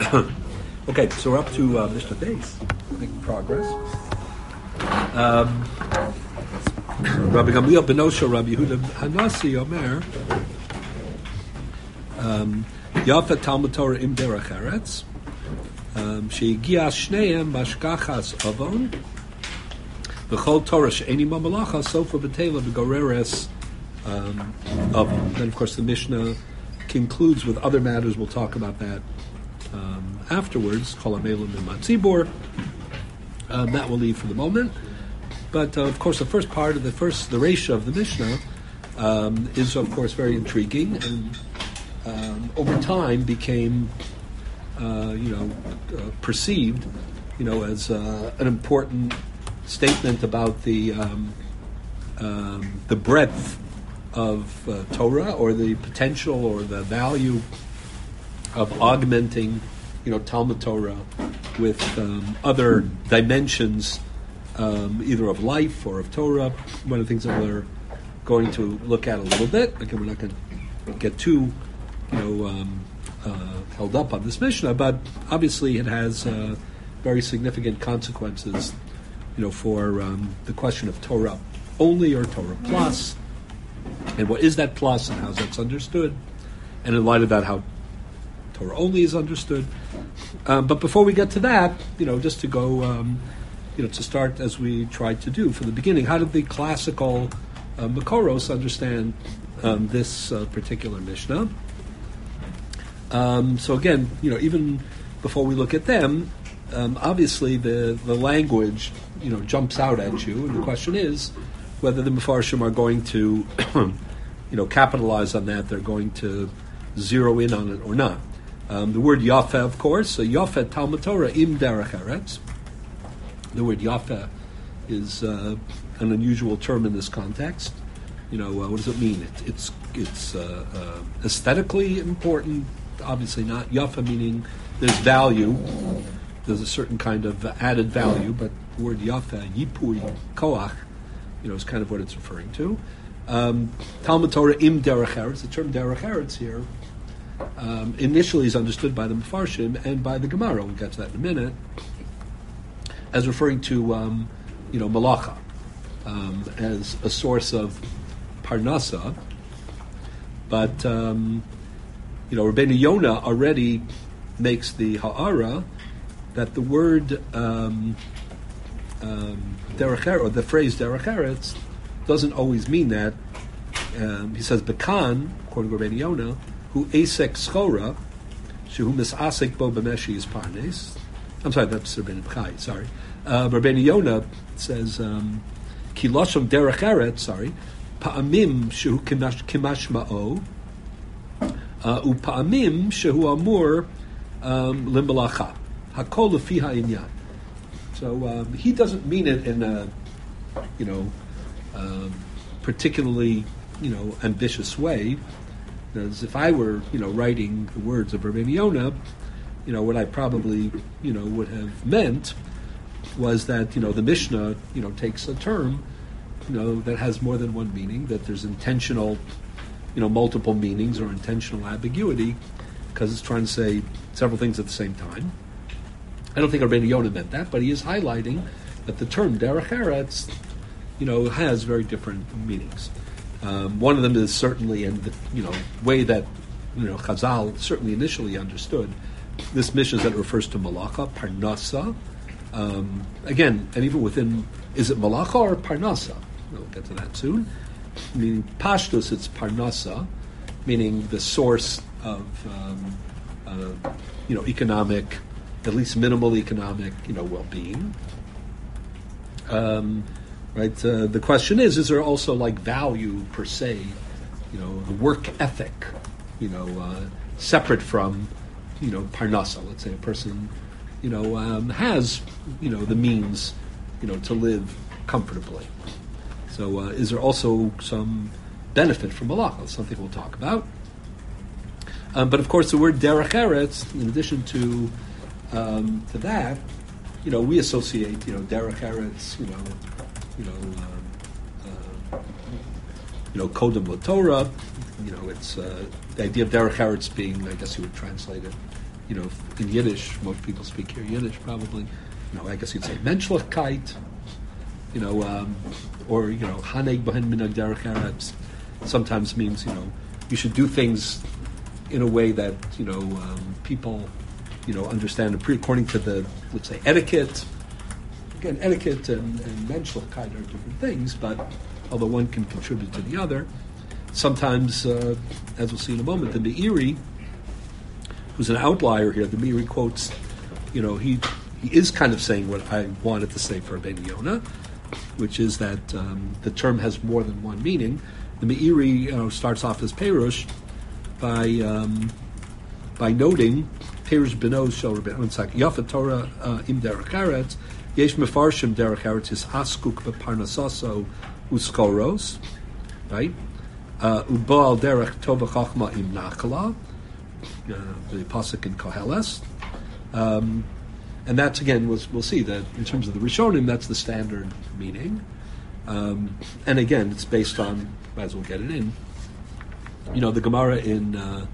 Okay, so we're up to Mishnah Beis, making progress. Rabbi Gamliel ben Osho, Rabbi Yehuda Hanasi Omer, Yafet Talmud Torah im derech eretz, shehigia shneim bashkachas avon, v'chol Torah she'eni mamalacha sofa b'tela b'goreres avon. Then, of course, the Mishnah concludes with other matters. We'll talk about that afterwards. Kol hamelim b'matzibor. That we'll leave for the moment. But of course, the first part of the reisha of the Mishnah is, of course, very intriguing, and over time became, perceived, as an important statement about the breadth of Torah, or the potential or the value of augmenting, Talmud Torah with other dimensions, either of life or of Torah. One of the things that we're going to look at a little bit. Again, we're not going to get too, held up on this Mishnah, but obviously it has very significant consequences, for the question of Torah only or Torah plus, and what is that plus and how that's understood, and in light of that, how Torah only is understood. But before we get to that, just to go, to start as we tried to do from the beginning, how did the classical Makoros understand this particular Mishnah? So again, even before we look at them, obviously the language, jumps out at you, and the question is whether the Mefarshim are going to, capitalize on that. They're going to zero in on it or not. The word Yafeh, of course, so Yafeh Talmud Torah im derech eretz. The word Yafeh is an unusual term in this context. What does it mean? It's aesthetically important. Obviously not. Yafeh meaning there's value. There's a certain kind of added value, but the word Yafeh, Yipui, Koach, is kind of what it's referring to. Talmud Torah im derech eretz. The term derech eretz here initially is understood by the Mefarshim and by the Gemara. We'll get to that in a minute, as referring to, malacha, as a source of parnasa. But, Rabbeinu Yonah already makes the ha'ara that the word derech eretz, or the phrase derech eretz, doesn't always mean that. He says, Bekan, according to Rabbeinu Yonah, who asek schora, shehu misasek bo b'meshi is parnes. I'm sorry, that's Rabbeinu B'chai, sorry. Rabbeinu Yonah says, Ki loshon derech eretz, pa'amim shehu kimash ma'o, u'pa'amim shehu amur limbalacha. Hakol lefi ha'inyan. So he doesn't mean it in a, particularly, ambitious way. As if I were, writing the words of Rabbeinu Yonah, what I probably, would have meant was that, the Mishnah, takes a term, that has more than one meaning, that there's intentional, multiple meanings or intentional ambiguity, because it's trying to say several things at the same time. I don't think Rabbeinu Yonah meant that, but he is highlighting that the term derech eretz, has very different meanings. One of them is certainly in the way that Chazal certainly initially understood this Mishnah, that it refers to malacha, parnasa. Again, and even within, is it malacha or parnasa? We'll get to that soon. Meaning pashtus, it's parnasa, meaning the source of economic, at least minimal economic well-being. Right. The question is there also value per se, the work ethic, separate from, parnasa. Let's say a person, has, the means, to live comfortably. So is there also some benefit from malacha? Something we'll talk about. But of course, the word derech eretz, in addition to that, we associate, derech eretz, Kodem LaTorah. It's the idea of derech eretz being, I guess you would translate it, in Yiddish, most people speak here Yiddish probably. I guess you'd say Menschlichkeit, or Haneg Behen Minag Derech Eretz sometimes means, you should do things in a way that, people, understand according to the, let's say, etiquette. Again, etiquette and Menschlichkeit are different things, but although one can contribute to the other, sometimes, as we'll see in a moment, the Meiri, who's an outlier here, the Meiri quotes, he is kind of saying what I wanted to say for Rabbeinu Yonah, which is that the term has more than one meaning. The Meiri starts off as Perush by noting Perush Beno Shel Rabbeinu Yitzchak Yafa Torah im Derech Eretz Yesh Mefarshim Derech Eretz is Haskuk beParnasaso Uskoros, right? Ubal Derech Tova Chachma im Nachala, the pasuk in Koheles. And that's, again, we'll see that in terms of the Rishonim, that's the standard meaning. And again, it's based on, might as well get it in, the Gemara in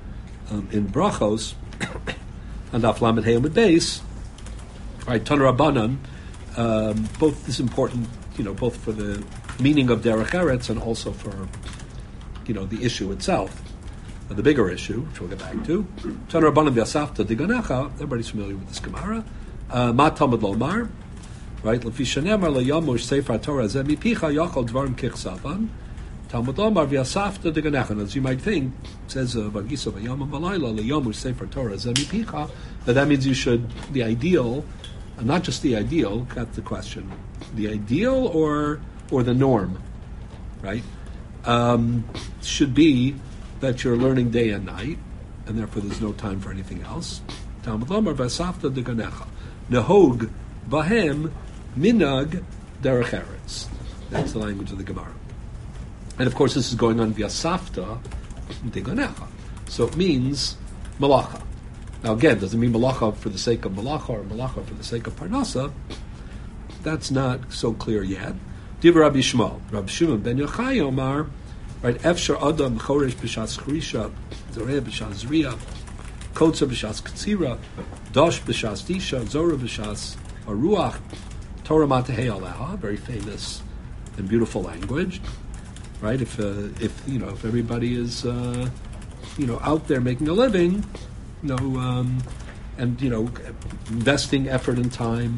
Brachos, and Daf Lamed Hey Amud Beis, right, Tanur Rabbanan, both is important, both for the meaning of Derech Eretz and also for, the issue itself. The bigger issue, which we'll get back to. Tanur Rabbanan v'Yasafta Diganecha, everybody's familiar with this Gemara. Ma Talmud Lomar, right? Lefi shenemar leyamush sefer Torah zeh mipicha yachol dvarim kichsavan. Talmud Lomar v'Yasafta Diganecha. As you might think, it says Vagisa v'yamam v'layla leyamush sefer Torah zeh mipicha. That means you should, the ideal, not just the ideal. Got the question? The ideal or the norm, right? Should be that you're learning day and night, and therefore there's no time for anything else. Talmud Lomar v'Yasafta Diganecha. Nehog bahem minag derech eretz. That's the language of the Gemara. And of course, this is going on v'Yasafta Diganecha. So it means malacha. Now again, does it mean malacha for the sake of malacha or malacha for the sake of parnasa? That's not so clear yet. Div Rabbi Shmuel, Rabbi Shimon ben Yochai Omar, right? Efshar Adam choresh b'shas chrisha, zoreh b'shas zriya, kotza b'shas katsira, dosh b'shas disha, zora b'shas aruach, Torah matehei aleha, very famous and beautiful language, right? If everybody is out there making a living, and investing effort and time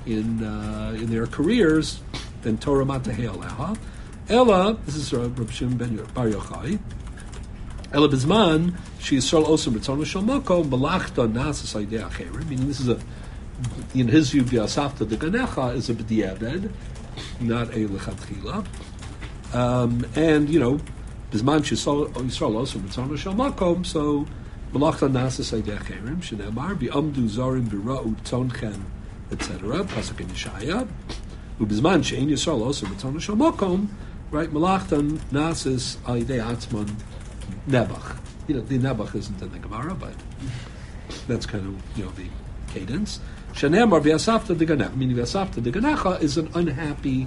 in their careers, then Torah matehei aleha. Ella, this is Rabbi Shimon ben Bar Yochai. Ella bizman she Yisrael also b'tzon shel makom malachta nasas aidei acherim. Meaning, this is in his view, v'Yasafta Diganecha is a b'diavad, not a lechatchila. And bizman she Yisrael also b'tzon shel makom. So malachta nasas aidei acherim shenemar v'amdu zarim v'ra'u tzonchen, etc. Pasuk in Yeshaya. Ubizman she'en Yisrael also b'tzon shel makom. Right, malachtan nasis aidei atzman nebach. The nebach isn't in the Gemara, but that's kind of the cadence. Shenemar v'Yasafta Diganecha, meaning v'Yasafta Diganecha is an unhappy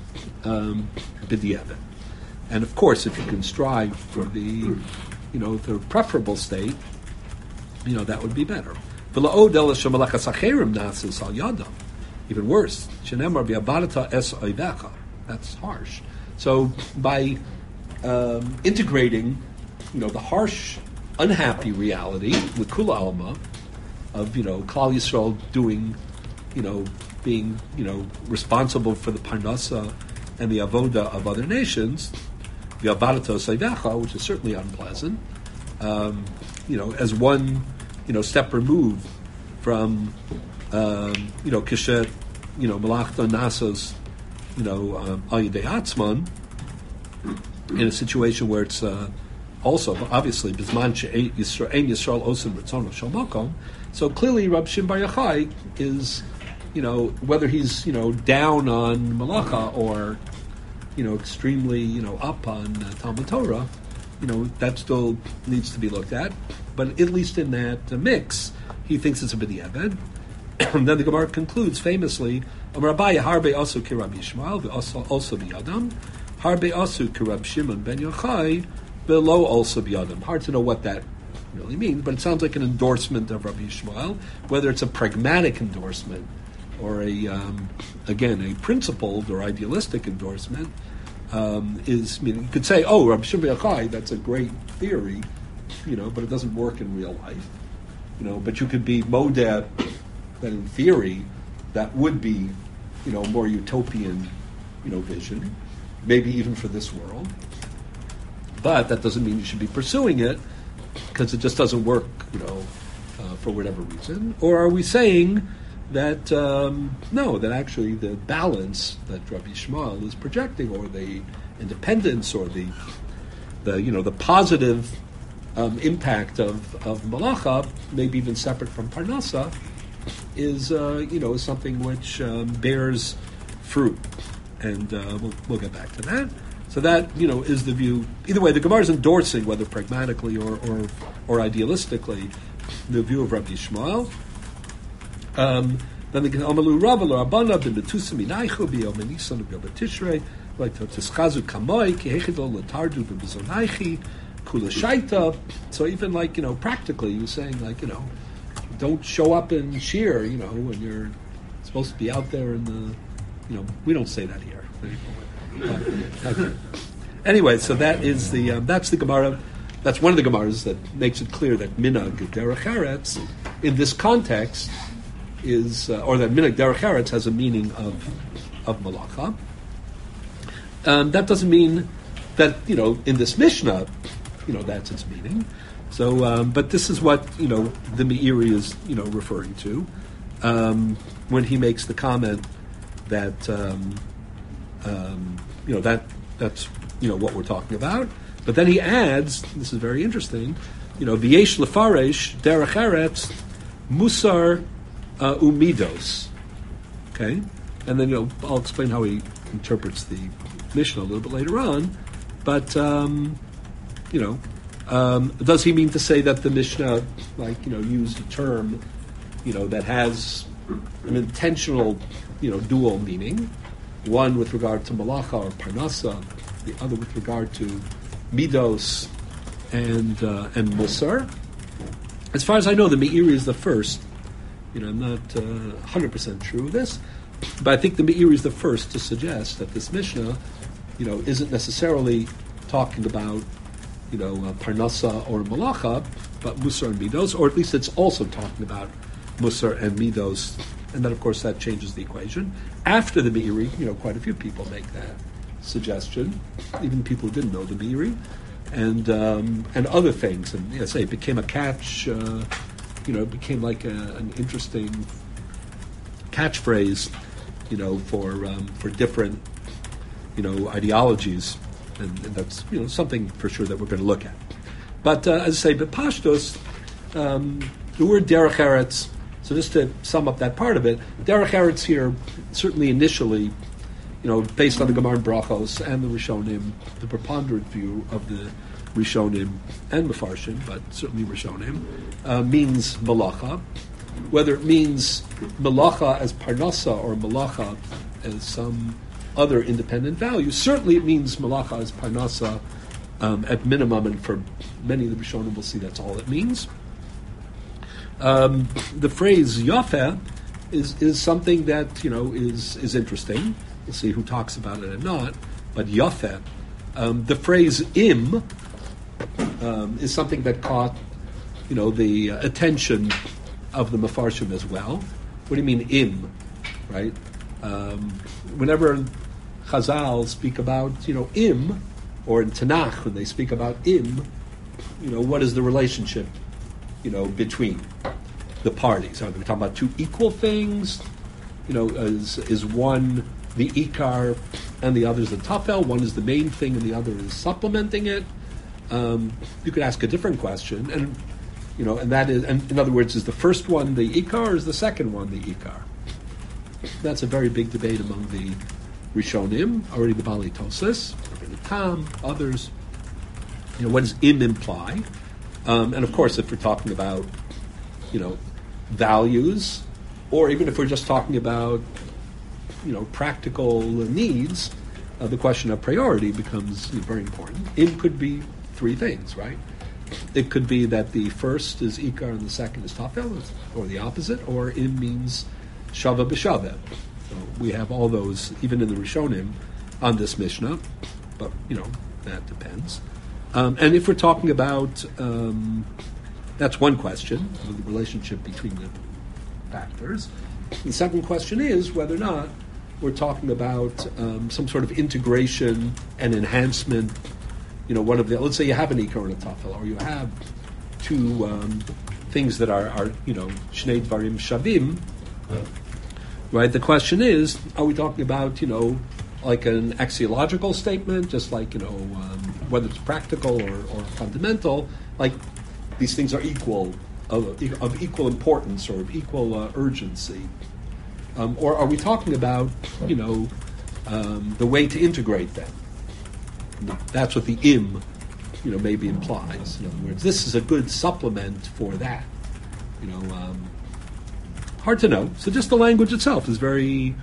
b'diavad. And of course, if you can strive for the preferable state, that would be better. V'la'od ela shemalachas acherim nasis al yadam. Even worse, shenemar v'Yabarata es oivecha. That's harsh. So by integrating, the harsh, unhappy reality with Kula Alma of Klal Yisrael doing, being responsible for the parnasa and the avoda of other nations, the abarato seivecha, which is certainly unpleasant, as one step removed from kishet malachta nasos Ayidei Atzman, in a situation where it's also obviously Bizman She'en Yisrael Osim Ritzono Shel Makom. So clearly, Rabbi Shimon Bar Yochai is, whether he's down on Malacha or extremely up on Talmud Torah, that still needs to be looked at. But at least in that mix, he thinks it's a b'diavad. And then the Gemara concludes famously, Amar Abaye harbe asu ki Rabbi Yishmael also biyadam, harbe asu ki Rabbi Shimon ben Yochai below also biyadam. Hard to know what that really means, but it sounds like an endorsement of Rabbi Yishmael, whether it's a pragmatic endorsement or again, a principled or idealistic endorsement. You could say, oh, Rabbi Shimon Bar Yochai, that's a great theory, but it doesn't work in real life. But you could be modeh that in theory that would be, more utopian, vision, maybe even for this world. But that doesn't mean you should be pursuing it because it just doesn't work, for whatever reason. Or are we saying that no, that actually the balance that Rabbi Yishmael is projecting, or the independence, or the positive impact of malacha, maybe even separate from parnasa, is something which bears fruit, and we'll get back to that. So that is the view. Either way, the Gemara is endorsing, whether pragmatically or idealistically, the view of Rabbi Yishmael. Then the Amalu Rava lo Rabbana b'metusim inaychu b'yom Nisan b'yom Tishrei like tischazu kamoi ki hechidol letardu b'bezonaychi kula shaita. So even practically, you're saying don't show up in shir when you're supposed to be out there in the we don't say that here. Okay. Anyway, so that is that's the Gemara. That's one of the Gemaras that makes it clear that minhag derech eretz in this context is, or that minhag derech eretz has a meaning of malacha. That doesn't mean that in this Mishnah, that's its meaning. So, but this is what the Meiri is referring to when he makes the comment that that's what we're talking about. But then he adds, this is very interesting, v'yesh lefaresh derech eretz musar umidos. Okay, and then I'll explain how he interprets the Mishnah a little bit later on. But does he mean to say that the Mishnah, used a term, that has an intentional, dual meaning, one with regard to malacha or parnasa, the other with regard to midos and musar? As far as I know, the Meiri is the first. I'm not 100% true of this, but I think the Meiri is the first to suggest that this Mishnah, isn't necessarily talking about, parnasa or malacha, but musar and midos, or at least it's also talking about musar and midos, and then of course that changes the equation. After the Meiri, quite a few people make that suggestion, even people who didn't know the Meiri, and other things, and it became a catch. It became like an interesting catchphrase, for different, ideologies, and that's something for sure that we're going to look at. But as I say, but pashtos, the word derech eretz. So just to sum up that part of it, derech eretz here certainly initially, based on the Gemara and Brachos and the Rishonim, the preponderant view of the Rishonim and Mefarshim, but certainly Rishonim, means malacha. Whether it means malacha as parnasa or malacha as some other independent value, certainly it means malacha as parnasa at minimum, and for many of the Rishonim we'll see that's all it means. The phrase yafeh is something that is interesting. We'll see who talks about it and not. But yafeh, the phrase im is something that caught the attention of the Mefarshim as well. What do you mean im? Right? Whenever Chazal speak about im, or in Tanakh when they speak about im, what is the relationship between the parties? Are we talking about two equal things? Is one the ikar and the other is the tafel? One is the main thing and the other is supplementing it. You could ask a different question, and that is, and in other words, is the first one the ikar, or is the second one the ikar? That's a very big debate among the Rishonim, already the Bali Tosas, the Tam, others. What does im imply? And of course, if we're talking about values, or even if we're just talking about practical needs, the question of priority becomes very important. Im could be three things, right? it could be that the first is ikar and the second is tafel, or the opposite, or im means shava b'shava. So we have all those, even in the Rishonim, on this Mishnah, but, that depends. And if we're talking about, that's one question, the relationship between the factors. The second question is whether or not we're talking about some sort of integration and enhancement. One of the, let's say you have an ikar and a tafel, or you have two things that are shnei dvarim shavim, right? The question is, are we talking about, like an axiological statement, just like, whether it's practical or fundamental, like these things are equal, of equal importance or of equal urgency? Or are we talking about, the way to integrate them? That's what the im, maybe implies. In other words, this is a good supplement for that. Hard to know. So just the language itself is very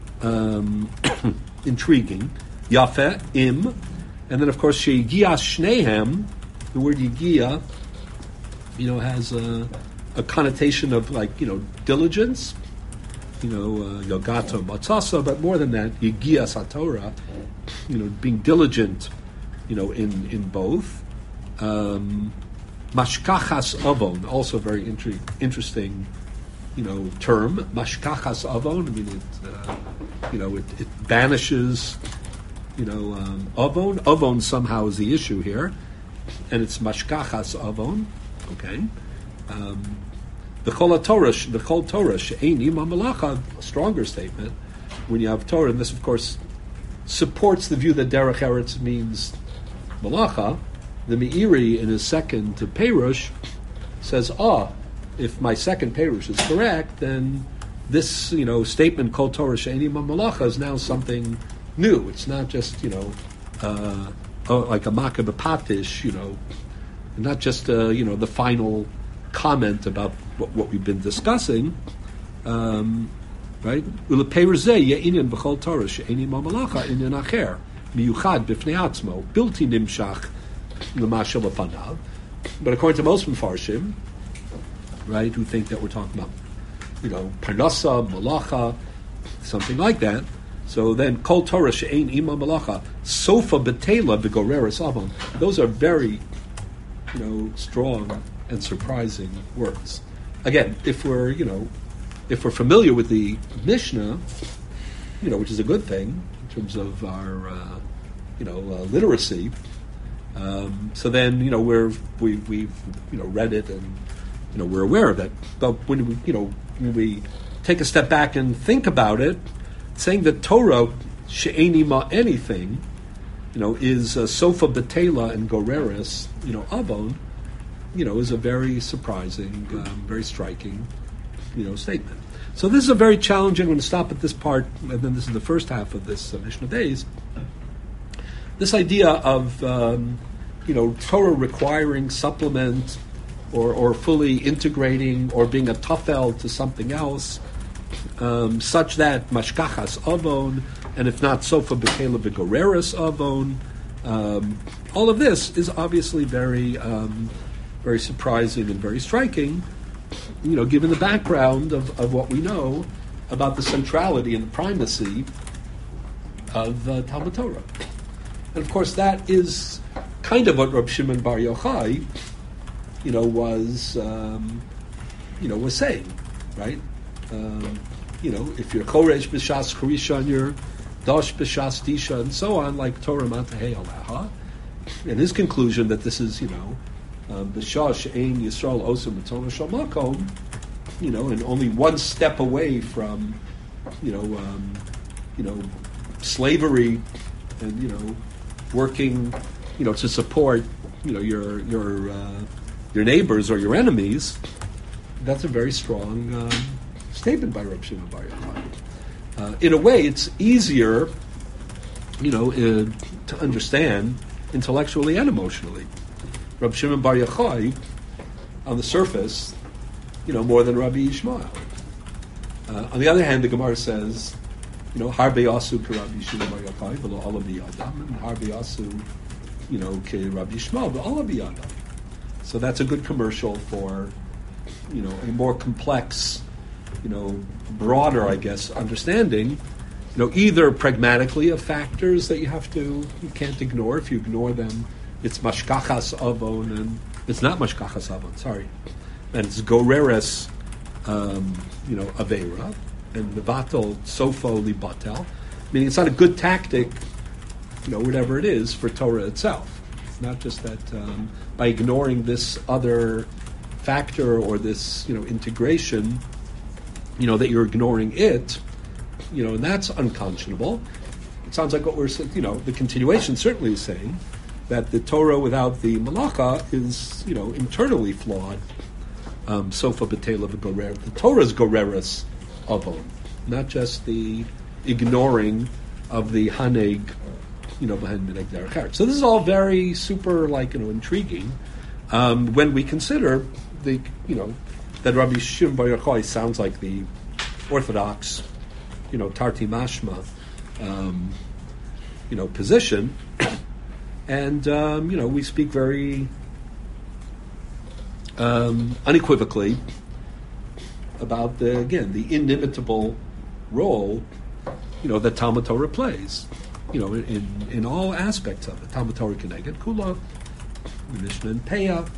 intriguing. Yafeh, im, and then of course sheyigia shnehem. The word yigia, has a connotation of diligence. Yogato matzasa, but more than that, yigia satorah. Being diligent, in both. Mashkachas avon, also very interesting, term. Mashkachas avon. I mean, it banishes, avon. Avon somehow is the issue here, and it's mashkachas avon. Okay. The Chol Torah, she'eini mamalacha, a stronger statement when you have Torah, and this, of course, supports the view that derech eretz means malacha. The Meiri, in his second Perush, says, if my second Perush is correct, then this, statement Kol Torah she'eini mamalacha is now something new. It's not just, like a makah b'patish, not just, the final comment about what we've been discussing, right? Ulepeiruzeh ye'inyan b'chol Torah she'eini mamalacha inyan acher miyuchad b'fnei atzmo bilti nimshach l'mashel l'panav. But according to most Mefarshim, right, who think that we're talking about, parnasa, malacha, something like that. So then kol Torah she'ein ima malacha sofa betela v'goreres avon. Those are very, strong and surprising words. Again, if we're familiar with the Mishnah, which is a good thing in terms of our, literacy. So then, we've read it and, we're aware of it. But when we take a step back and think about it, saying that Torah she'eni ma anything, is sofa betela and goreres, avon, is a very surprising, very striking, statement. So this is a very challenging. I'm going to stop at this part, and then this is the first half of this Mishnah Days. This idea of, Torah requiring supplement or fully integrating or being a tafel to something else, such that mashkachas avon, and if not sofa betela v'goreres avon, all of this is obviously very, very surprising and very striking, given the background of what we know about the centrality and the primacy of Talmud Torah. And of course, that is kind of what Reb Shimon Bar Yochai, was saying, right? If you're Koresh b'shas Charisha and you're Dosh b'shas Disha and so on, like Torah Matahei Alaha, and his conclusion that this is, B'shah she'ein Yisrael osam b'torah shel makom, and only one step away from, slavery and, working, to support, your neighbors or your enemies. That's a very strong statement by Reb Shimon Bar Yochai. In a way, it's easier, to understand intellectually and emotionally. Reb Shimon Bar Yochai, on the surface, more than Rabbi Yishmael. On the other hand, the Gemara says, Harbe Asu ke Rabbi Shimon Bar Yochai v'lo ala biyadam, and Harbe Asu, ke Rabbi Yishmael v'ala biyadam. So that's a good commercial for, a more complex, broader, I guess, understanding, either pragmatically of factors that you can't ignore. If you ignore them, it's mashkachas avon, and it's not mashkachas avon, sorry. And it's goreres, aveira, and mevatel sofo libatel, meaning it's not a good tactic, whatever it is, for Torah itself. It's not just that by ignoring this other factor or this, integration, that you're ignoring it, and that's unconscionable. It sounds like what we're saying, the continuation certainly is saying that the Torah without the malacha is, internally flawed. Sofa betela v'gorer. The Torah's goreres avon, not just the ignoring of the haneg, behind mineg derech eretz. So this is all very super, intriguing when we consider the, that Rabbi Shimon Bar Yochai sounds like the orthodox, tarti mashma, position, and we speak very unequivocally about the inimitable role, that Talmud Torah plays, in all aspects of it. Talmud Torah Keneged Kula, Mishnah and Peah,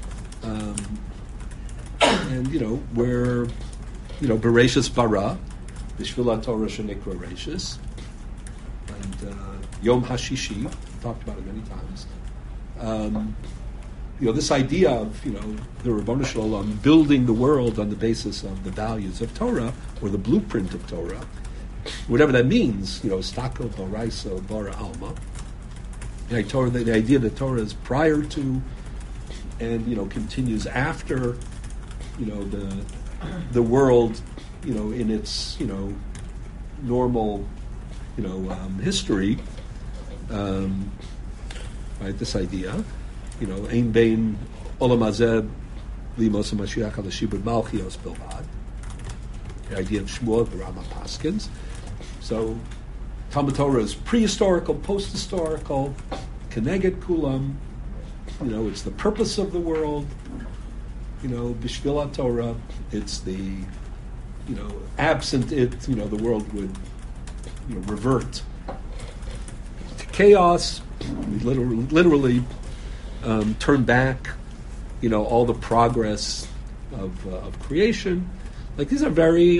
and we're Bereshis Bara, Bishvil Torah Shenikra Reshis, and Yom Hashishi. We talked about it many times. This idea of the Ribbono Shel Olam building the world on the basis of the values of Torah or the blueprint of Torah, whatever that means. Stako, Boraiso, Bara Alma. The idea that Torah is prior to and continues after the world in its normal history, right? This idea, ein bein olam hazeh limos hamashiach al shibud malchios bilvad. The idea of Shmuel, the Rama Paskins. So Talmud Torah is prehistorical, post-historical, keneged kulam. It's the purpose of the world. Bishvil Torah. It's the, absent it, the world would, revert to chaos. We literally turn back, all the progress of creation. These are very,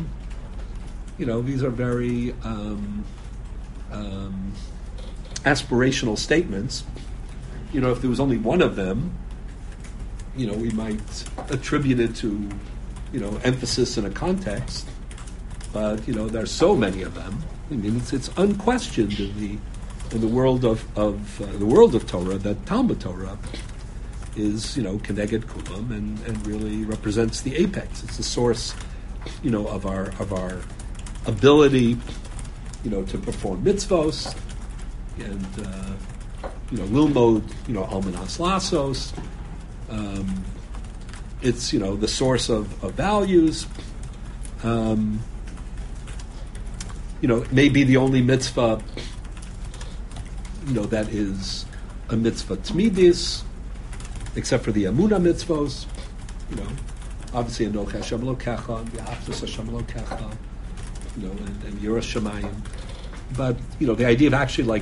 aspirational statements. If there was only one of them, we might attribute it to, emphasis in a context. But there's so many of them. I mean, it's unquestioned in the world of the world of Torah that Talmud Torah is keneged kulam and really represents the apex. It's the source of our ability to perform mitzvos and lilmod almanas lasos. It's the source of values. It may be the only mitzvah that is a mitzvah tmidis, except for the Amunah mitzvos. Obviously Anochi Hashem Elokecha, and V'ahavta Hashem Elokecha, and Yiras Shamayim. But the idea of actually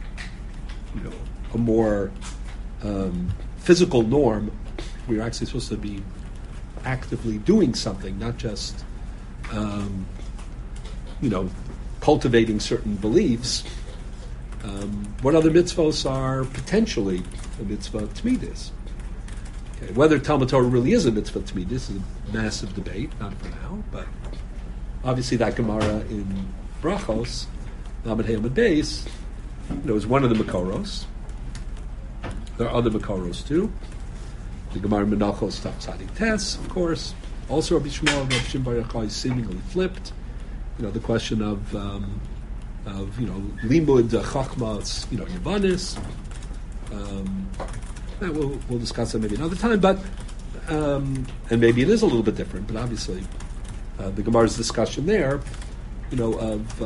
a more physical norm, where you're actually supposed to be actively doing something, not just cultivating certain beliefs. What other mitzvos are potentially a mitzvah tmidis? Okay, whether Talmud Torah really is a mitzvah tmidis is a massive debate, not for now, but obviously that Gemara in Brachos, Lamed Hey Amud Beis, is one of the Makoros. There are other Makoros too. The Gemara Menachos Tav Tzadik Tes, of course. Also Rabbi Shmuel, Rabbi Shimon Bar Yochai seemingly flipped. The question of limud chachmas, Yavanis. We'll discuss that maybe another time, but and maybe it is a little bit different. But obviously, the Gemara's discussion there, of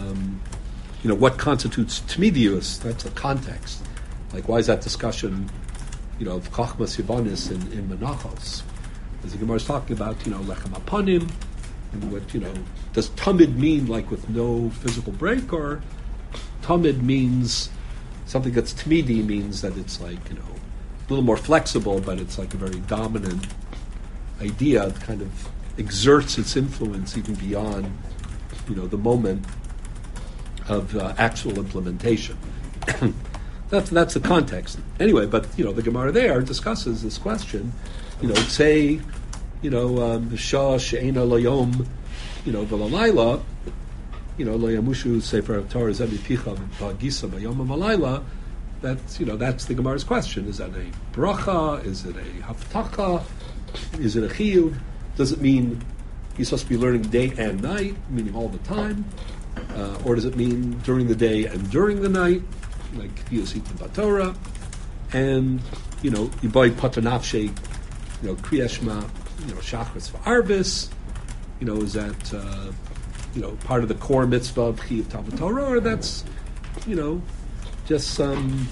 what constitutes tmidius. That's the context. Why is that discussion of Chachmas Yavanis in Menachos. As the Gemara is talking about, Lechem Apanim, and what, does Tamid mean like with no physical break, or Tamid means something that's Tmidi means that it's like, a little more flexible, but it's like a very dominant idea. It kind of exerts its influence even beyond, the moment of actual implementation. That's the context. Anyway, but the Gemara there discusses this question. Say, Shah she'ena layom, v'lalayla, lo yamushu sefer Torah zeh mipicha v'gisa b'yom v'lalayla. That's the Gemara's question. Is that a bracha? Is it a haftacha? Is it a chiyuv? Does it mean he's supposed to be learning day and night, meaning all the time? Or does it mean during the day and during the night, like Yositim Batorah? And, Iboy Patanafshe, Kriyashma, Shachris V'Arvis, is that, part of the core mitzvah of Chiyuv Talmud Torah, or that's, just some,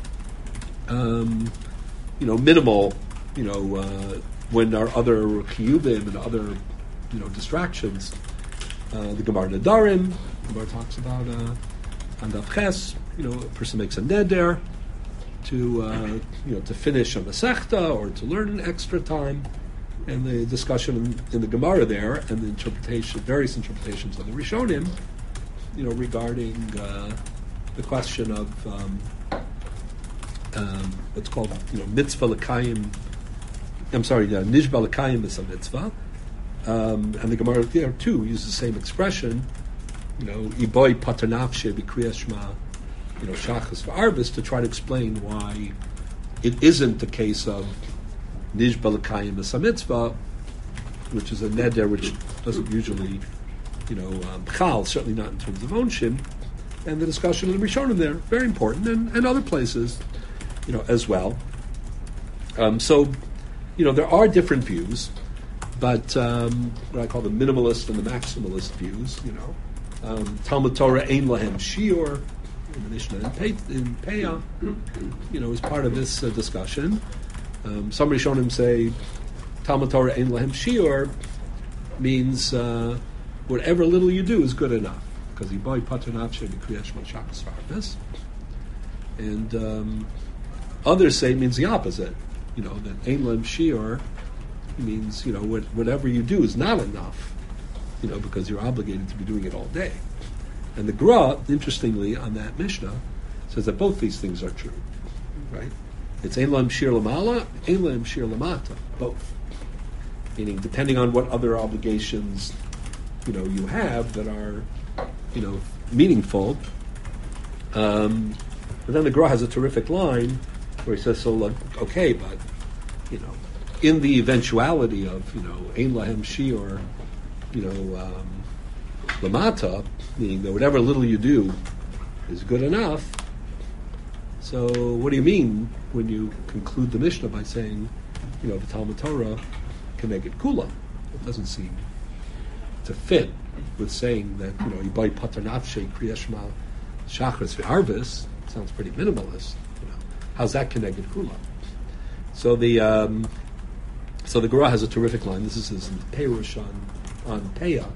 minimal, when there are other chiyuvim and other, distractions. The Gemara Nadarim, the Gemara talks about on Daf Ches, a person makes a neder to finish a Masechta or to learn an extra time, and the discussion in the Gemara there and the interpretation, various interpretations of the Rishonim, regarding the question of what's called mitzvah l'kayim. I'm sorry, nishba l'kayim is a mitzvah, and the Gemara there too uses the same expression, iboy paternafshe b'kriyashma, shachas v'arbis, to try to explain why it isn't the case of nishba l'kayim is a mitzvah, which is a neder which doesn't usually, chal, certainly not in terms of onshim, and the discussion of the Rishonim there, very important, and other places, as well. So, there are different views, but what I call the minimalist and the maximalist views, Talmud Torah ein lahem shiur, in the Mishnah in Peah, is part of this discussion. Some Rishonim say Talmud Torah ein lahem shiur means whatever little you do is good enough, because Iboy Paternavshe B'Kriyas Shema Shachas V'Arvis. And others say it means the opposite, that ein lahem shiur means, whatever you do is not enough, because you're obligated to be doing it all day. And the Gra, interestingly, on that Mishnah, says that both these things are true, right? It's ein lahem shir lamala, ein lahem shir lamata, both. Meaning, depending on what other obligations, you have that are, meaningful. But then the Gra has a terrific line where he says, okay, but, in the eventuality of, ein lahem shiur, lamata, meaning that whatever little you do is good enough. So what do you mean when you conclude the Mishnah by saying, the Talmud Torah can make it kula? It doesn't seem to fit with saying that, Ibai Paternafshe Kriyashma Shachris V'Arvis. Sounds pretty minimalist. How's that connected kula? So the Gemara has a terrific line. This is his Perush on Peah,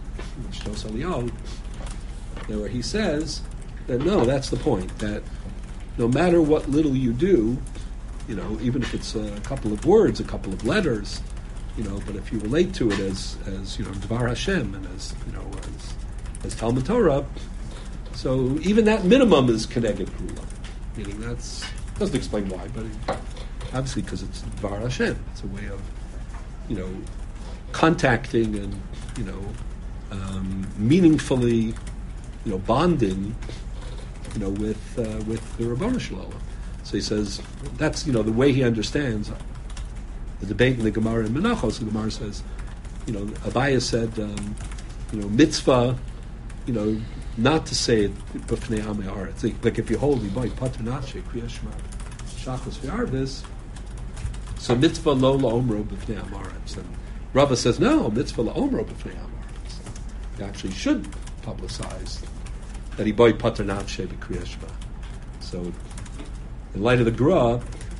where he says that no, that's the point, that no matter what little you do, even if it's a couple of words, a couple of letters, but if you relate to it as Dvar Hashem and as Talmud Torah, so even that minimum is Keneged Kula, meaning that's, doesn't explain why, but obviously because it's Dvar Hashem. It's a way of, contacting and, meaningfully, bonding, with the Rabbanu Shalom. So he says that's the way he understands the debate in the Gemara in Menachos. The Gemara says, Abaye said, mitzvah, not to say it b'fnei amei haaretz. Like if you hold Ibai Paternafshe Kriyas Shema Shachos V'Arvis, so mitzvah lo la'omro b'fnei haaretz. And Rava says no, mitzvah la'omro b'fnei haaretz. You actually should publicize that Ibai Paternafshe B'Kriyas Shema. So in light of the Gra,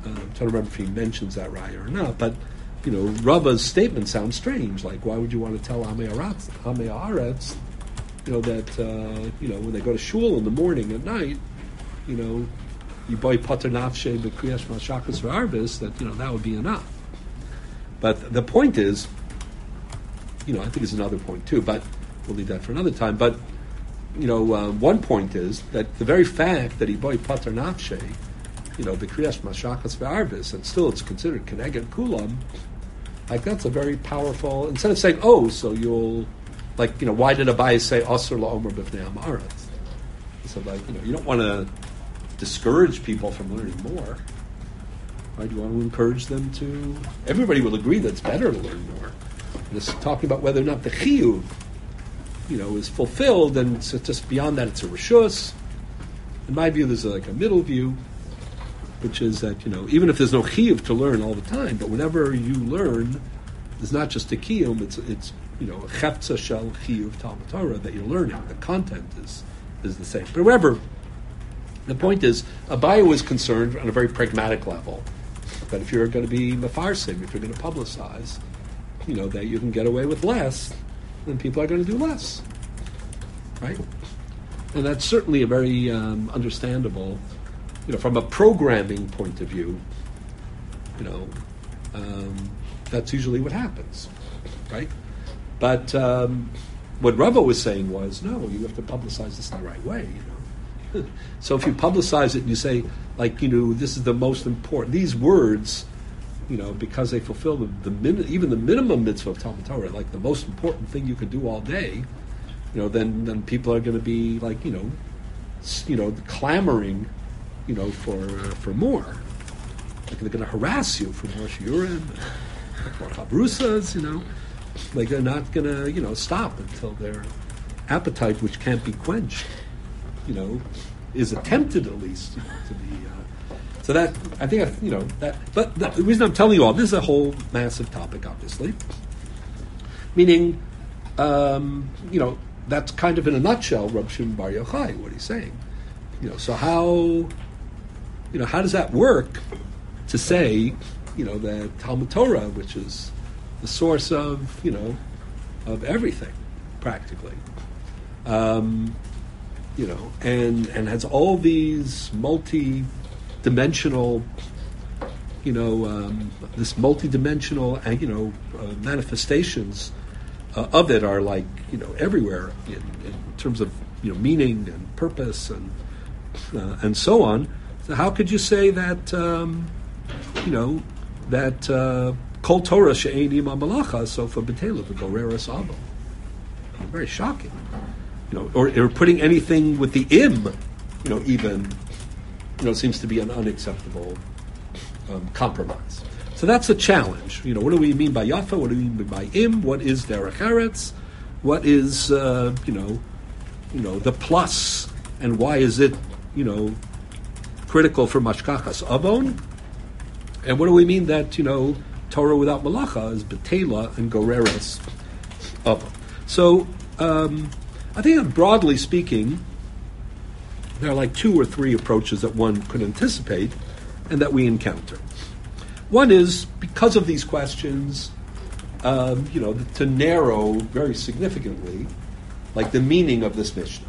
I'm trying to remember if he mentions that raya or not, but Rava's statement sounds strange. Like, why would you want to tell Amei Haaretz, that when they go to shul in the morning, at night, you boy pater nafshe b'kriyas mashachas v'arbis, that would be enough. But the point is, I think it's another point too, but we'll leave that for another time. But one point is that the very fact that he boy pater nafshe, b'kriyas mashachas v'arbis, and still it's considered keneged kulam. Like, that's a very powerful, instead of saying, so you'll, why did Abaye say, Asur la'omer b'fnei ha'aretz? He said, you don't want to discourage people from learning more. Right? You want to encourage them to, everybody will agree that it's better to learn more. Just talking about whether or not the chiyuv, is fulfilled, and it's just beyond that, it's a reshus. In my view, there's a middle view, which is that, even if there's no chiyuv to learn all the time, but whenever you learn, it's not just a chiyuv, it's a chepza shel chiyuv Talmud Torah that you're learning. The content is the same. But however, the point is, Abaye was concerned on a very pragmatic level that if you're going to be mefarsim, if you're going to publicize, that you can get away with less, then people are going to do less. Right? And that's certainly a very understandable, from a programming point of view, that's usually what happens, right? But what Rava was saying was, no, you have to publicize this the right way, So if you publicize it and you say, this is the most important, these words, because they fulfill even the minimum mitzvah of Talmud Torah, like the most important thing you could do all day, then people are going to be clamoring, for more. Like, they're going to harass you for more shiurim, more chabrusas, Like, they're not going to, stop until their appetite, which can't be quenched, is attempted at least to be. So that, I think, that. But the reason I'm telling you all, this is a whole massive topic, obviously. Meaning, that's kind of in a nutshell, Reb Shimon Bar Yochai, what he's saying. So how does that work to say, that Talmud Torah, which is the source of, of everything, practically, and has all these multi-dimensional, this multi-dimensional, manifestations of it are everywhere in terms of, meaning and purpose and so on. So how could you say that, that Kol Torah she'ein ima malacha sofa b'tela v'goreres abo? Very shocking. Or putting anything with the im, even, seems to be an unacceptable compromise. So that's a challenge. What do we mean by yafa? What do we mean by im? What is derech eretz? What is, the plus, and why is it, critical for mashkachas avon? And what do we mean that, Torah without malacha is betela and goreres avon? So, I think that broadly speaking, there are 2 or 3 approaches that one could anticipate and that we encounter. One is, because of these questions, to narrow very significantly, the meaning of this Mishnah.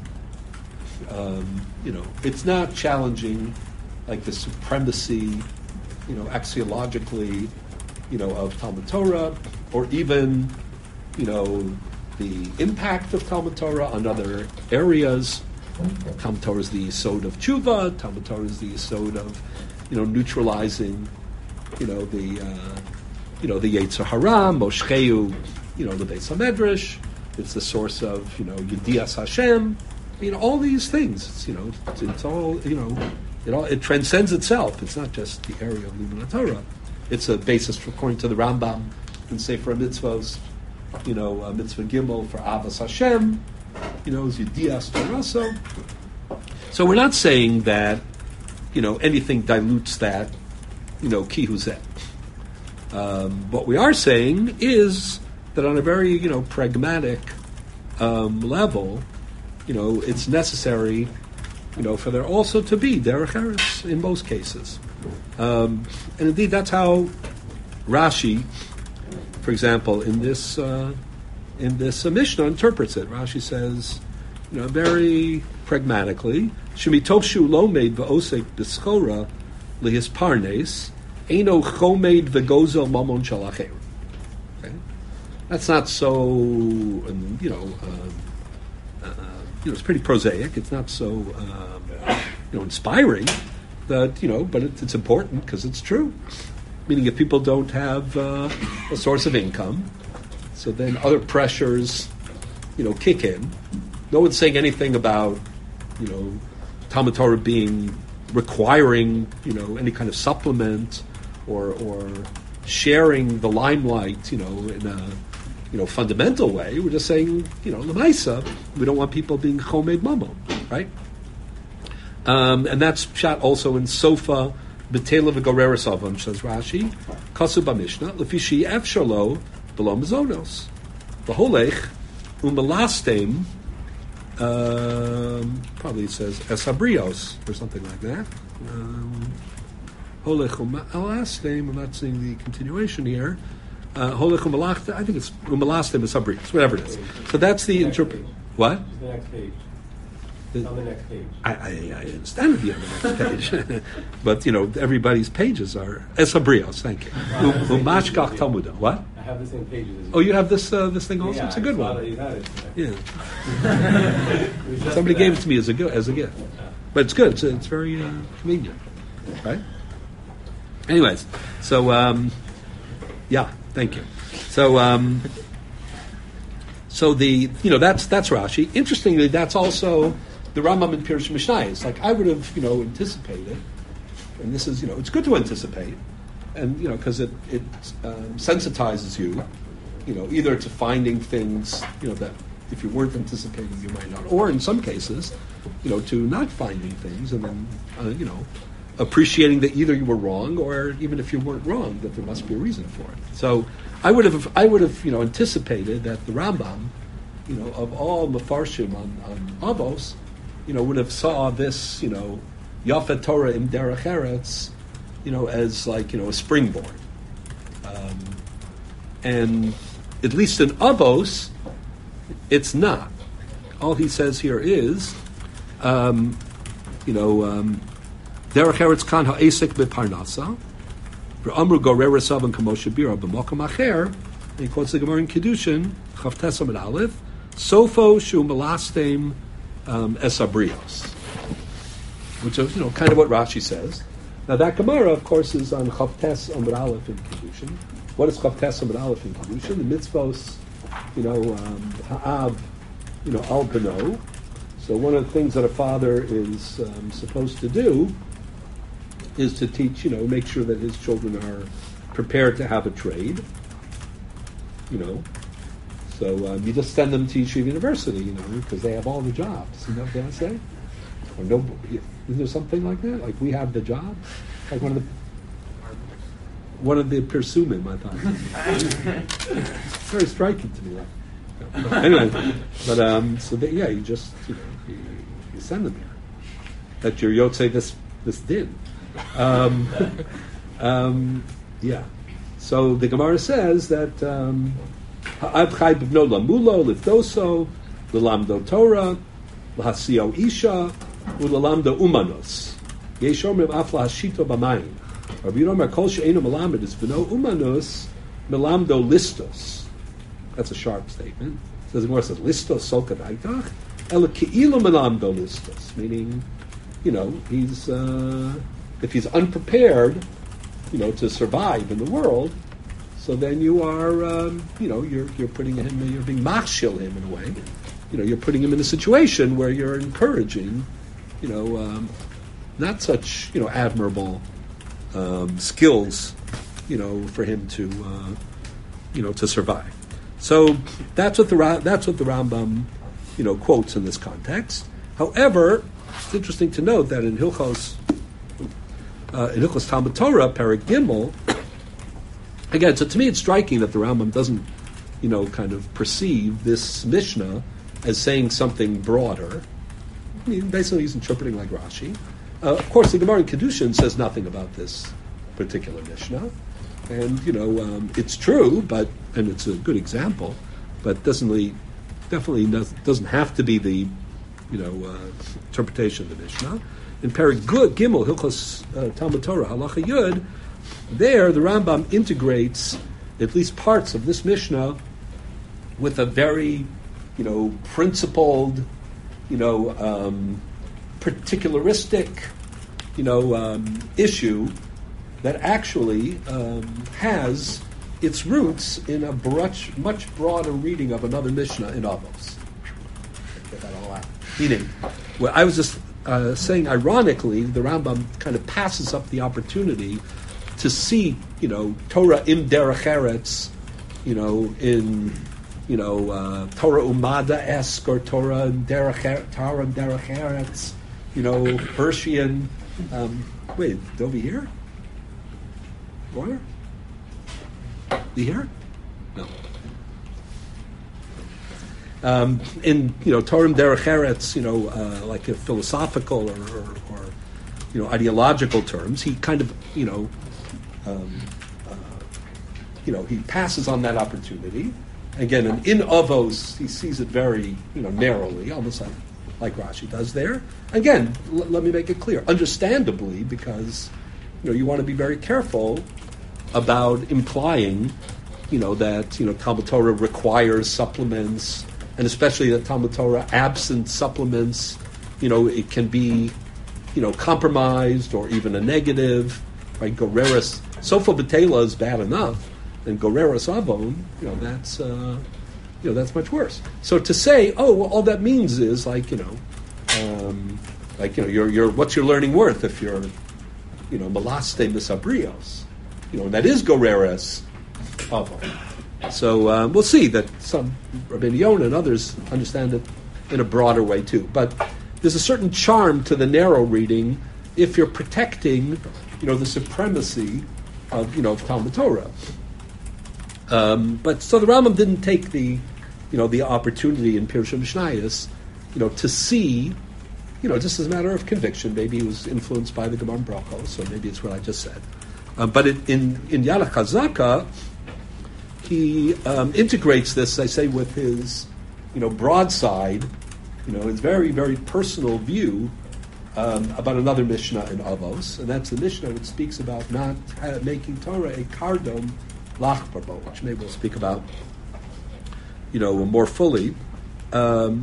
It's not challenging, the supremacy, axiologically, of Talmud Torah, or even, the impact of Talmud Torah on other areas. Talmud Torah is the yesod of tshuva. Talmud Torah is the yesod of, neutralizing, the Yetzer Hara, Moshcheu, the Beis HaMedrash. It's the source of, Yedias Hashem. All these things. It's all, it transcends itself. It's not just the area of Limud Torah. It's a basis for, according to the Rambam in Sefer Mitzvos, Mitzvah Gimel for Avos Hashem, is Yedias Torah. So we're not saying that, anything dilutes that, Kihu Zeh. What we are saying is that on a very, pragmatic level, it's necessary, for there also to be derech eretz in most cases. And indeed, that's how Rashi, for example, in this Mishnah interprets it. Rashi says, very pragmatically, Shemitov shu lo made v'osek b'schora lihis parnes, eino chomed v'gozel mamon shalacher. Okay, that's not so, it's pretty prosaic. It's not so, inspiring. That but it's important because it's true. Meaning, if people don't have a source of income, so then other pressures, kick in. No one's saying anything about, Talmud Torah requiring, any kind of supplement or sharing the limelight, in a, fundamental way. We're just saying, l'maisa, we don't want people being chomed mamon, right? And that's shot also in Sofa, B'tela v'goreres avon, says Rashi, Kasu b'Mishnah, Lefishi efshalo below mezonos, v'holech umelastem. Probably it says esabrios or something like that. Holech umelastem. I'm not seeing the continuation here. Holech umelachtem. I think it's umelastem esabrios, whatever it is. So that's the interpret. What? The next page. On the next page. I understand it be on the next page. But, everybody's pages are Esabrios, thank you. Umashkach Talmudah. What? I have the same pages as you. Oh, you have this thing also? Yeah, it's a good one. You had it. Yeah. Somebody gave it to me as a gift. But it's good. It's very convenient. Right? Anyways, so, thank you. So the that's Rashi. Interestingly, that's also the Rambam in Pirush Mishnayos. Like I would have anticipated, and this is it's good to anticipate, and because it sensitizes you, either to finding things that if you weren't anticipating you might not, or in some cases, to not finding things and then appreciating that either you were wrong or even if you weren't wrong that there must be a reason for it. So I would have anticipated that the Rambam, of all Mefarshim on Avos, would have saw this, Yafet Torah im Derech Eretz, as like, a springboard. And at least in Avos, it's not. All he says here is, Derech Eretz kan ha'esek beparnasa, v'amru gorei resav kamo shabira b'mokom acher, and he quotes the Gemara in Kedushin, Chavtes Amud Aleph, Sofo shu melastem esabrios, which is kind of what Rashi says. Now that Gemara, of course, is on Chavtes Amud Aleph in Kedushin. What is Chavtes Amud Aleph in Kedushin? The mitzvos, ha'av, al beno. So one of the things that a father is supposed to do is to teach, make sure that his children are prepared to have a trade. So you just send them to Yeshiva University, because they have all the jobs. You know what I say? Or no? Is there something like that? Like we have the job? Like one of the Persumim, I thought. It's very striking to me. Anyway, but so that, you just you send them here. That your Yotzei this din. So the Gemara says that Ha'av chai b'vno lamulo lifdoso l'lamdo Torah l'hasio isha u'l'lamdo umanos yesh omrim af lahashito b'mayim Rabbi Yomer kol she'enu melamed is b'no umanos melamdo listos. That's a sharp statement. The Gemara says listos solkat aitach ela ke'ilu melamdo listos, meaning he's if he's unprepared to survive in the world, so then you are, you're putting him, you're being machshil him in a way. You're putting him in a situation where you're encouraging, not such, admirable skills, for him to, to survive. So that's what the Rambam, quotes in this context. However, it's interesting to note that in Hilchos Talmud Torah, Perek Gimel. Again, so to me it's striking that the Rambam doesn't, kind of perceive this Mishnah as saying something broader. I mean, basically he's interpreting like Rashi. Of course, the Gemara in Kedushin says nothing about this particular Mishnah, and it's true, and it's a good example, but definitely doesn't have to be the interpretation of the Mishnah. In Perek Gimel Hilchos Talmud Torah Halacha Yud, there the Rambam integrates at least parts of this Mishnah with a very principled, particularistic, issue that actually has its roots in a much broader reading of another Mishnah in Avos. Get that all out. Meaning, well, I was just saying, ironically, the Rambam kind of passes up the opportunity to see, Torah im derech eretz, in Torah Umada-esque or Torah derech eretz, Pershian. Wait, over here? Where? You here? No. In Torah derech eretz, like a philosophical or ideological terms, he kind of he passes on that opportunity. Again, in Avos, he sees it very narrowly, almost like Rashi does there. Again, let me make it clear, understandably, because you want to be very careful about implying that Talmud Torah requires supplements, and especially that Talmud Torah absent supplements, it can be compromised or even a negative. Right, Goreres Sofa Betela is bad enough, and Goreres Avon, that's much worse. So to say, all that means is you're what's your learning worth if you're Malaste Misabrios, and that is Goreres Avon. So we'll see that some Rabbeinu Yonah and others understand it in a broader way too. But there's a certain charm to the narrow reading if you're protecting the supremacy of Talmud Torah. But so the Rambam didn't take the opportunity in Pirush Mishnayos, to see, just as a matter of conviction. Maybe he was influenced by the Gemara Brachos, so maybe it's what I just said. But in Yad HaChazaka, he integrates this, I say, with his broadside, his very, very personal view about another Mishnah in Avos, and that's the Mishnah which speaks about not making Torah a kardom lachbarbo, which maybe we'll speak about, more fully. The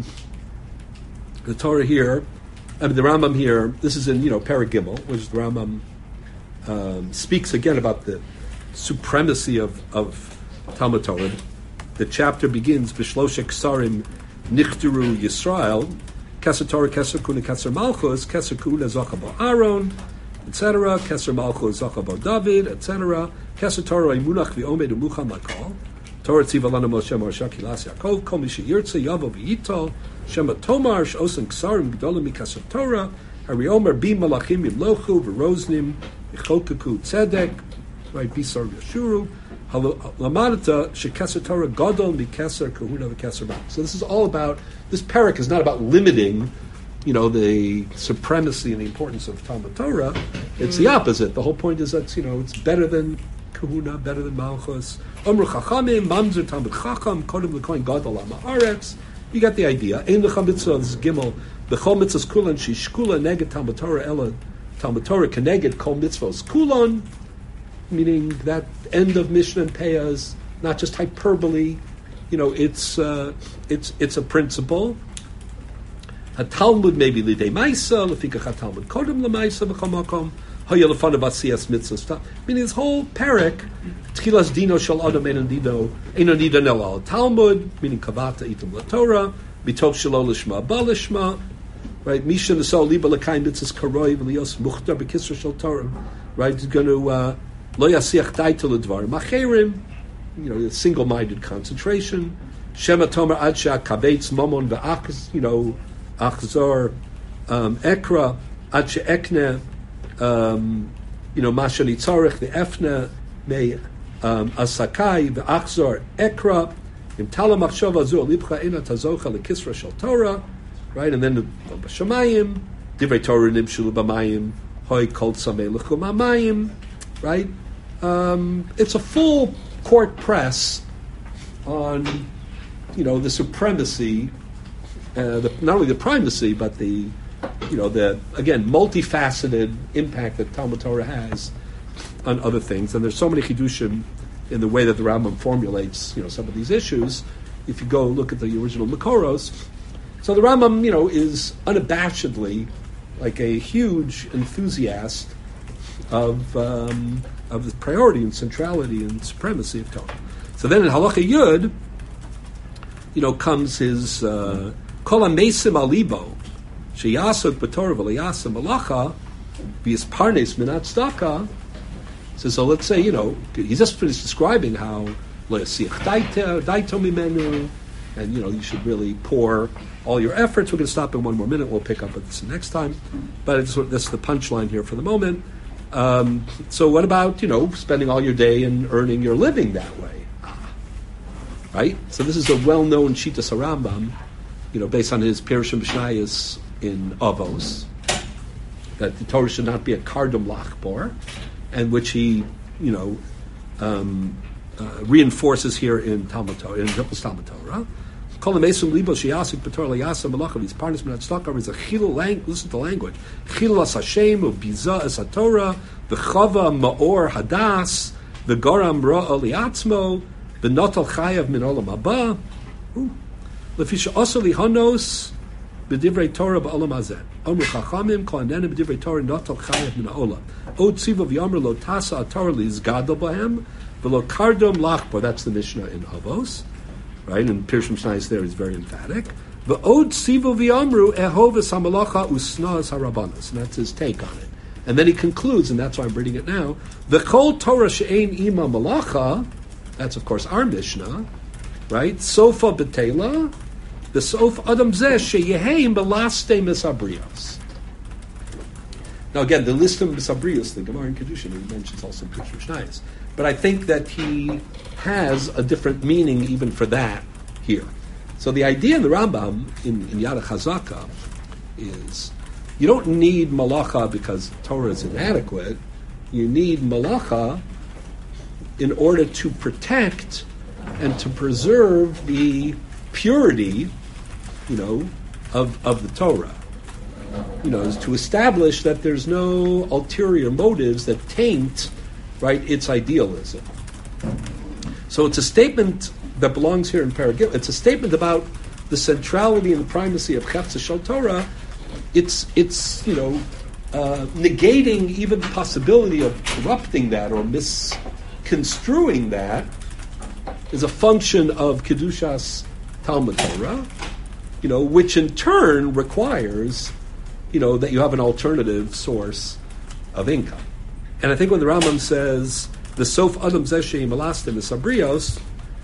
Torah here, the Rambam here, this is in Perek Gimel, which the Rambam speaks again about the supremacy of Talmud Torah. The chapter begins B'shloshek Ksarim Nichtaru Yisrael. Keser Torah, Keser Kuna, Keser Malchus, Keser Kuna, Zachabo Aaron, etc. Keser Malchus, Zachabo David, etc. Keser Torah, Imunach v'omed u'mucham lakol. Torah tziva lana Moshe Moshe Kilas Yaakov, Kol Misha Yirtze Yavo v'yito, Shema Tomar, Osen Ksarim Gdolim Keser Torah, Hari Omer Bi Malachim Yimlochu v'Roznim Yichokaku Tzedek, right? Bisar Yashuru. Lamadata shekeser Torah gadol mikeser kahuna v'keser mal. So this is all about, this parak is not about limiting, the supremacy and the importance of Talmud Torah. It's the opposite. The whole point is that it's better than kahuna, better than malchus. Omru chachamim mamzer Talmud chacham kodem l'kohen gadol ha'aretz. You got the idea. Ein l'cha mitzvah, this is Gimel. B'chol mitzvahs kulan shishkula neged Talmud Torah ela Talmud Torah keneged kol mitzvahs kulan. Meaning that end of Mishnah and Peah is not just hyperbole, it's a principle. A Talmud maybe lidei ma'isa, lefikach a Talmud kodem lemaisa b'chamakom haya lefanav asiyas mitzvah. Meaning this whole parak, tchilas dino shel adam eno nida nel Talmud, meaning kavata itum laTorah, mitov shelo lishma balishma, right? Misha nesol liba l'kaim mitzvahs karoi v'lios muchtar b'kisra shel Torah, right? It's going to Lo yasiach daitel l'dvarim acherim, single-minded concentration. Shema tomer ad she'akavetz momon ve'achz, achzor ekra ad she'ekne, masha nitzarech ve'efne me asakai ve'achzor ekra im tala machshava zu alibcha ina tazocha lekisra shel Torah, right? And then the Shamayim, Divrei Torah nimshulu b'mayim, hoy kol tzamei l'chum hamayim, right? It's a full court press on, the supremacy, not only the primacy, but the again, multifaceted impact that Talmud Torah has on other things. And there's so many chidushim in the way that the Rambam formulates, some of these issues. If you go look at the original Makoros, so the Rambam, is unabashedly like a huge enthusiast of the priority and centrality and supremacy of Torah. So then in Halacha Yud, comes his Kol HaMesim Alibo, Sheyasok B'Torah V'Layasem Malacha V'Yisparnes Minat Tzedakah. So let's say, he's just finished describing how Le'asiach Daito Mimenu, and you should really pour all your efforts. We're going to stop in one more minute. We'll pick up with this next time. But that's the punchline here for the moment. So what about, spending all your day and earning your living that way? Right? So this is a well-known Shitas HaRambam, based on his Pirushim Mishnayos in Avos, that the Torah should not be a kardum lachbor, and which he, reinforces here in Talmud Torah, in Hilchos Talmud Torah. Kol HaMesim Libo Sheyasik B'Torah L'Yasem Malacha V'Yisparnes Minat Tzedakah is a chilul listen to the language. Chilul as Hashem u'biza as HaTorah v'chava ma'or hadas v'goram ra'a li'atzmo v'notal chayav min olam haba l'fi she'osa lihanos b'divrei Torah ba'olam hazeh. Omru chachamim kol hanenim b'divrei Torah notal chayav min ha'olam. Od tziva v'yomer lo tasa HaTorah li'izgadol b'hem v'lo kardom lachbor. That's the Mishnah in Avos. Right, and Pirushim Mishnayos there is very emphatic. V'od sivu v'yamru ehovas hamalacha usnas harabanos, and that's his take on it. And then he concludes, and that's why I'm reading it now. V'chol Torah she'ein ima malacha, that's of course our Mishnah, right? Sofa betela, the sof adam zeh sheyeheim belaste misabrios. Now again, the list of misabrios, the Gemara in Kedushin, he mentions also in Pirushim Mishnayos. But I think that he has a different meaning even for that here. So the idea in the Rambam, in Yad HaChazaka, is you don't need malacha because Torah is inadequate. You need malacha in order to protect and to preserve the purity, of the Torah. Is to establish that there's no ulterior motives that taint, right, its idealism. So it's a statement that belongs here in Paragil. It's a statement about the centrality and the primacy of Chefza Shel Torah. It's negating even the possibility of corrupting that or misconstruing that is a function of Kedushas Talmud Torah, which in turn requires, that you have an alternative source of income. And I think when the Rambam says the sof adam zeshe malastim is sabrios,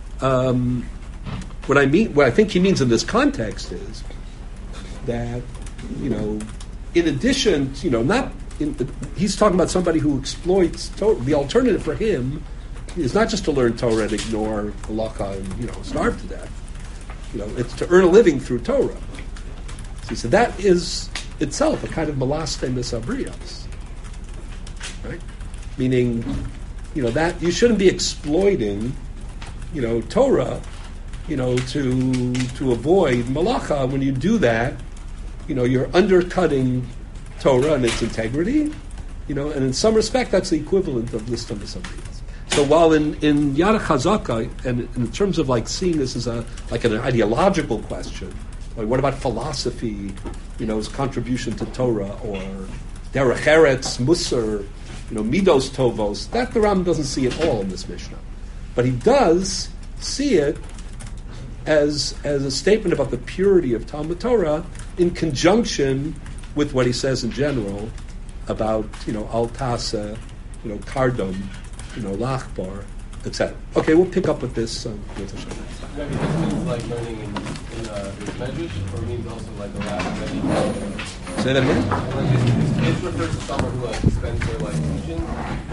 what I think he means in this context is that in addition, he's talking about somebody who exploits Torah. The alternative for him is not just to learn Torah and ignore halacha and starve to death. It's to earn a living through Torah. So he said that is itself a kind of malaste misabrios. Right? Meaning, that you shouldn't be exploiting, Torah, to avoid malacha. When you do that, you're undercutting Torah and its integrity, and in some respect that's the equivalent of listam misabrios. So while in Yad HaChazaka, and in terms of like seeing this as an ideological question, like what about philosophy, its contribution to Torah, or derech eretz, musar, midos tovos, that the Ram doesn't see at all in this Mishnah. But he does see it as a statement about the purity of Talmud Torah in conjunction with what he says in general about, al tasa, kardom, lachbar, etc. Okay, we'll pick up with this. Maybe this means like learning in Medrash, or means also like a last Medrash. Say that again? This refers to someone who spends their life teaching.